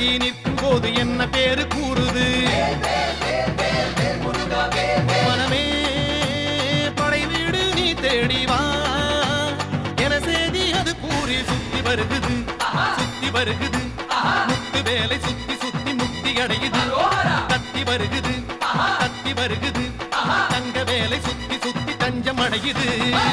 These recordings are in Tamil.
கொக்கரிச்சி நிற்கும் போது என்ன பேரு கூறுது மனமே படை வீடு நீ தேடி வா என செய்தி அது கூறி சுத்தி வருகுது முத்து வேலை சுத்தி சுத்தி முக்தி அடையுது தத்தி வருகுது தங்க வேலை சுத்தி சுத்தி தஞ்சம் அடையுது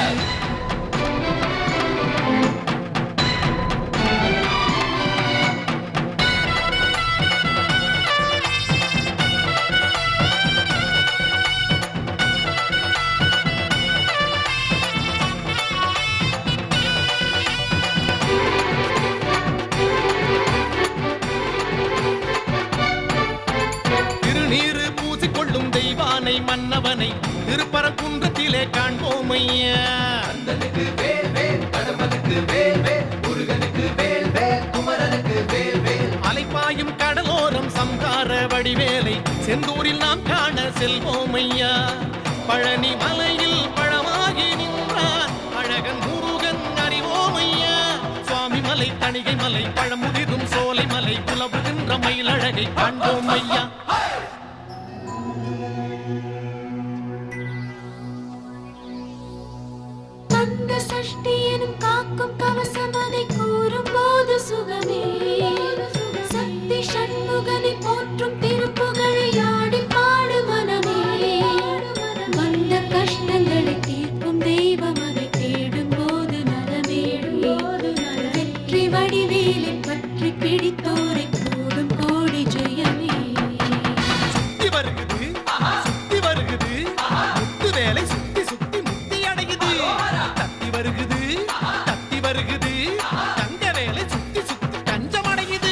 தெய்வானை மன்னவனை திருப்பரங்குன்றத்திலே காண்போம் ஐயா கந்தனுக்கு வேல் வேல் கடம்பனுக்கு வேல் வேல் முருகனுக்கு வேல் வேல் குமரனுக்கு வேல் வேல் அலைப்பாயும் கடலோரம் சம்ஹார வடிவேலை செந்தூரில் நாம் காண செல்வோம் ஐயா பழனி மலையில் பழமாகி நின்றான் அழகன் முருகன் அறிவோம் ஐயா சுவாமி மலை தணிகை மலை பழமுதிரும் சோலை மலை புலவுகின்ற மயிலழகை காண்போம் ஐயா சஷ்டியனும் காக்கும் கவசமதை கூறும் போது சுகமே சக்தி சண்முகனை போற்றும் திருப்புகழை ஆடி பாடு மனமே வந்த கஷ்டங்களை தீர்க்கும் தெய்வம் அதை தேடும் போது நலமே வெற்றி வடிவேலை பற்றி பிடித்தோரை கூடும் கோடி ஜெயமே சுத்தி வருகுது முத்து வேலை சுத்தி சுத்தி முக்தி அடையுது தத்தி வருகுது தங்க வேலை சுத்தி சுத்தி தஞ்சம் அடையுது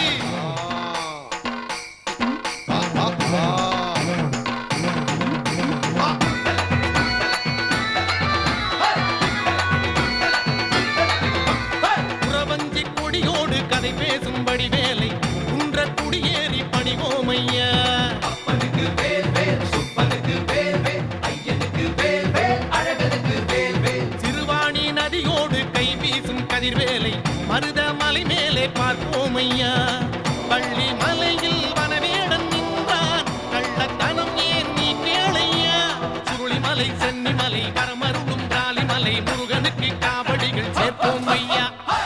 புறவஞ்சி கொடியோடு கதை பேசும்படி வேலை குன்ற குடியேறி பணிவோம் ஐயா அப்பனுக்கு வேல் வேல் சுப்பனுக்கு வேல் வேல் ஐயனுக்கு வேல் வேல் அழகனுக்கு வேல் வேல் சிறுவாணி நதியோடு கை வீசும் கதிர்வேலை மருத மலை மேலே பார்ப்போம் ஐயா பள்ளி மலையில் வனவேடன் நின்றான் கள்ளத்தனம் ஏன் நீ கேளையா சுருளிமலை சென்னிமலை பரமருளும் காளிமலை முருகனுக்கு காவடிகள் சேர்ப்போம் ஐயா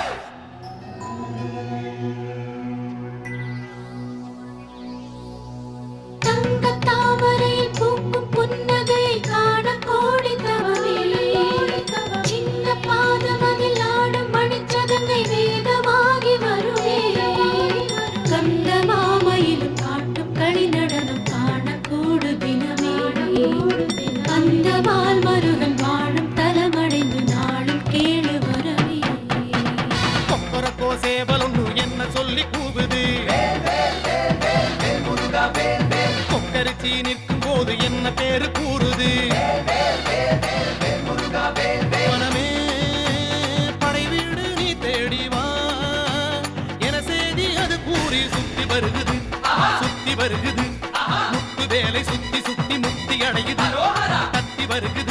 தாமரையில் பூக்கும் புன்னகையை காண கோடி தவமே சின்ன பாதமதில் ஆடும் மணிச்சதங்கை வேகமாகி வருவே கந்த மாமையிலும் காட்டும் களி நடனம் காண கூடு தினமே அந்த மால் மருகன் வாழும் தலமடைந்து நாளும் கேளு வரவே கொக்கரக்கோ சேவலொன்னு என்ன சொல்லி கூவுது கொக்கரிச்சி நிற்கும் போது என்ன பேரு கூறுது மனமே படை வீடு நீ தேடி வா என செய்தி அது கூறி சுத்தி வருகுது முத்து வேலை சுத்தி சுத்தி முக்தி அடையுது தத்தி வருகுது